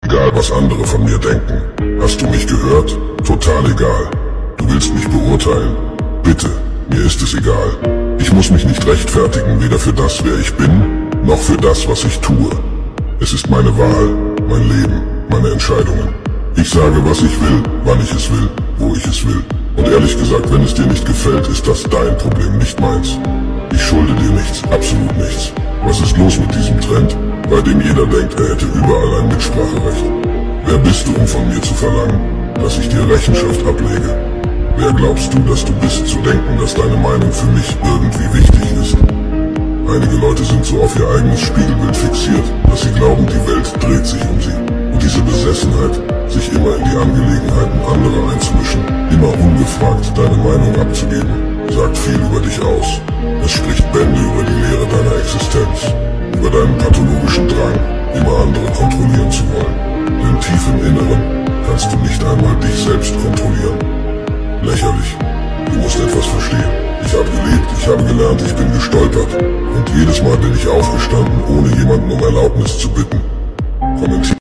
egal, was andere von mir denken. Hast du mich gehört? Total egal. Du willst mich beurteilen? Bitte, mir ist es egal. Ich muss mich nicht rechtfertigen, weder für das, wer ich bin, noch für das, was ich tue. Es ist meine Wahl, mein Leben, meine Entscheidungen. Ich sage, was ich will, wann ich es will, wo ich es will. Und ehrlich gesagt, wenn es dir nicht gefällt, ist das dein Problem, nicht meins. Ich schulde dir nichts, absolut nichts. Was ist los mit diesem Trend, bei dem jeder denkt, er hätte überall ein Mitspracherecht? Wer bist du, um von mir zu verlangen, dass ich dir Rechenschaft ablege? Wer glaubst du, dass du bist, zu denken, dass deine Meinung für mich irgendwie wichtig ist? Einige Leute sind so auf ihr eigenes Spiegelbild fixiert, dass sie glauben, die Welt dreht sich um sie. Und diese Besessenheit, sich immer in die Angelegenheiten anderer einzumischen, immer ungefragt deine Meinung abzugeben, sagt viel über dich aus. Es spricht Bände über die Leere deiner Existenz, über deinen pathologischen Drang, immer andere kontrollieren zu wollen. Denn tief im Inneren kannst du nicht einmal dich selbst kontrollieren. Lächerlich. Du musst etwas verstehen. Ich habe gelebt, ich habe gelernt, ich bin gestolpert. Und jedes Mal bin ich aufgestanden, ohne jemanden um Erlaubnis zu bitten. Kommentier